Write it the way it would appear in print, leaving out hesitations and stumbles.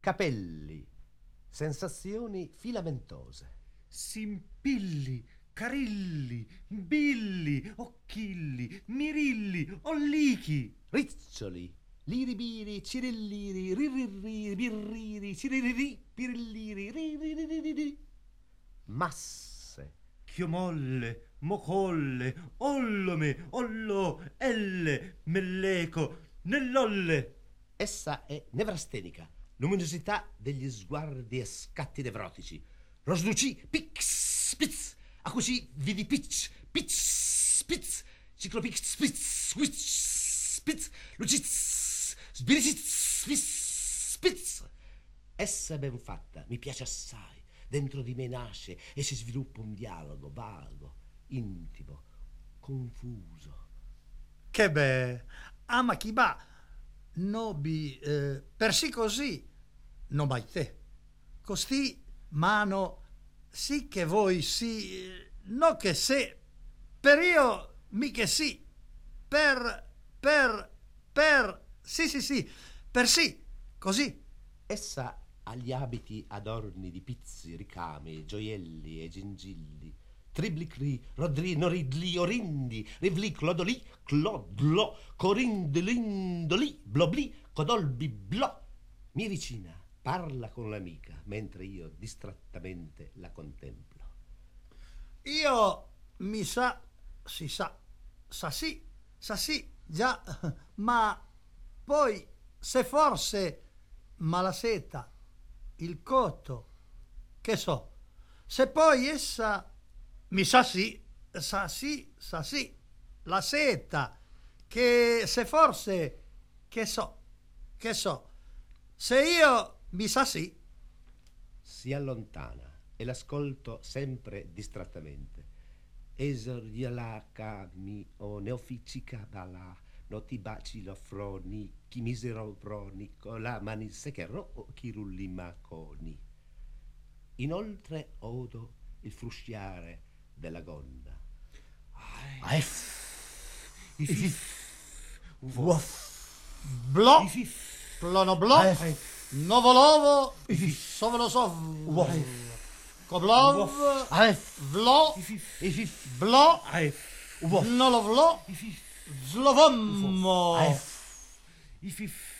capelli, sensazioni filamentose. Simpilli, carilli, billi, occhilli, mirilli, ollichi. Riccioli, liribiri, cirilliri, ririrri, birriri, ciririri, pirilliri, riririri. Masse, Chiomolle, mocolle, ollome, ollo, elle, melleco, nellolle. essa è nevrastenica, luminosità degli sguardi e scatti nevrotici. Rosluci, pix, spitz, acuci, vidi pitch, pitch, spitz, ciclopix, spitz, switch, spitz, luciz, sbiriciz, spitz. Essa è ben fatta, mi piace assai, dentro di me nasce e si sviluppa un dialogo vago, intimo, confuso. Che beh, ama chi va, nobi, per sì così, no mai te. Costi mano, sì che voi sì, no che se, per io mi che sì, per, sì, per sì, così. Essa ha gli abiti adorni di pizzi, ricami, gioielli e gingilli. Triblicri, rodri, noridli, orindi, rivli, clodoli, clodlo, corindolindoli, blobli, codolbi, blò. Mi vicina, parla con l'amica, mentre io distrattamente la contemplo. Io mi sa, si sa sì, già, ma poi se forse malaseta, il cotto, che so, se poi essa mi sa sì, la seta, che se forse, che so, se io mi sa sì. Si allontana e l'ascolto sempre distrattamente. Esordialacami o neoficicabala, noti baci lofroni, chi misero pronico, la mani secherro o chi rulli maconi. Inoltre odo il frusciare della gonna. Blo, plono blo, novolovo, sovolo sov, koblov, vlo, blo, nolovlo, zlovommo.